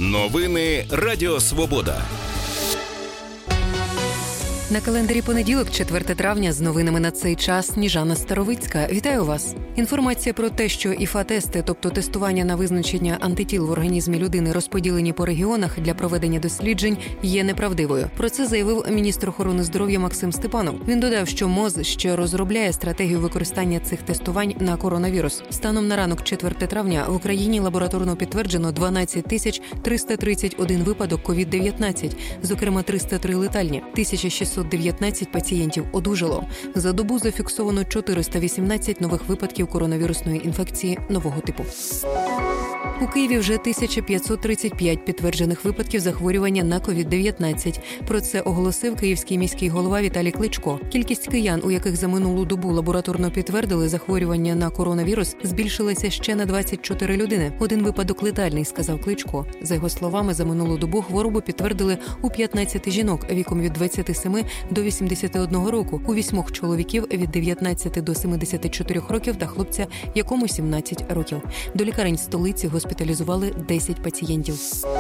Новини Радіо Свобода. На календарі понеділок, 4 травня, з новинами на цей час Сніжана Старовицька. Вітаю вас! Інформація про те, що ІФА-тести, тобто тестування на визначення антитіл в організмі людини, розподілені по регіонах для проведення досліджень, є неправдивою. Про це заявив міністр охорони здоров'я Максим Степанов. Він додав, що МОЗ ще розробляє стратегію використання цих тестувань на коронавірус. Станом на ранок 4 травня в Україні лабораторно підтверджено 12 331 випадок COVID-19, зокрема 303 летальні, 1619 пацієнтів одужало. За добу зафіксовано 418 нових випадків коронавірусної інфекції нового типу. У Києві вже 1535 підтверджених випадків захворювання на COVID-19. Про це оголосив київський міський голова Віталій Кличко. Кількість киян, у яких за минулу добу лабораторно підтвердили захворювання на коронавірус, збільшилася ще на 24 людини. Один випадок летальний, сказав Кличко. За його словами, за минулу добу хворобу підтвердили у 15 жінок віком від 27 до 81 року, у 8 чоловіків від 19 до 74 років та хлопця, якому 17 років. До лікарень столиці госпіталізували 10 пацієнтів.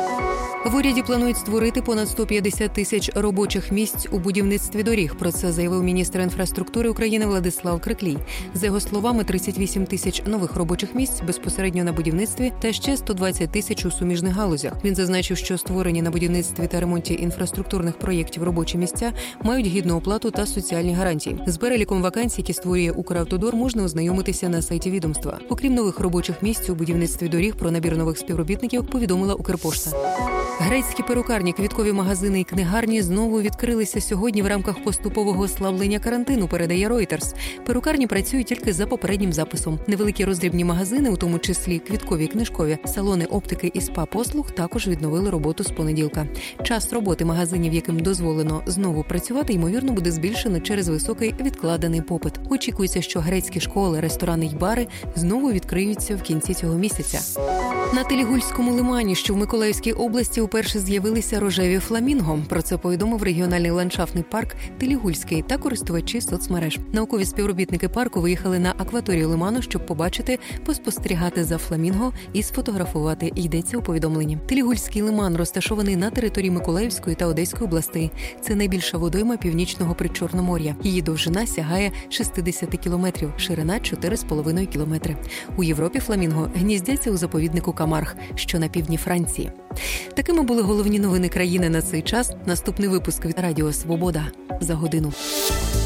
В уряді планують створити понад 150 тисяч робочих місць у будівництві доріг. Про це заявив міністр інфраструктури України Владислав Криклій. За його словами, 38 тисяч нових робочих місць безпосередньо на будівництві та ще 120 тисяч у суміжних галузях. Він зазначив, що створені на будівництві та ремонті інфраструктурних проєктів робочі місця мають гідну оплату та соціальні гарантії. З переліком вакансій, які створює Укравтодор, можна ознайомитися на сайті відомства. Окрім нових робочих місць у будівництві доріг, про набір нових співробітників повідомила Укрпошта. Грецькі перукарні, квіткові магазини і книгарні знову відкрилися сьогодні в рамках поступового ослаблення карантину, передає Reuters. Перукарні працюють тільки за попереднім записом. Невеликі роздрібні магазини, у тому числі квіткові і книжкові, салони оптики і спа-послуг також відновили роботу з понеділка. Час роботи магазинів, яким дозволено знову працювати, ймовірно, буде збільшено через високий відкладений попит. Очікується, що грецькі школи, ресторани й бари знову відкриються в кінці цього місяця. На Телігульському лимані, що в Миколаївській області, уперше з'явилися рожеві фламінго. Про це повідомив регіональний ландшафтний парк Телігульський та користувачі соцмереж. Наукові співробітники парку виїхали на акваторію лиману, щоб побачити, поспостерігати за фламінго і сфотографувати, йдеться у повідомленні. Телігульський лиман розташований на території Миколаївської та Одеської областей. Це найбільша водойма Північного Причорномор'я. Її довжина сягає 60 кілометрів, ширина 4,5 кілометри. У Європі фламінго гніздяться у заповіднику Камарх, що на півдні Франції. Такими були головні новини країни на цей час. Наступний випуск від Радіо Свобода за годину.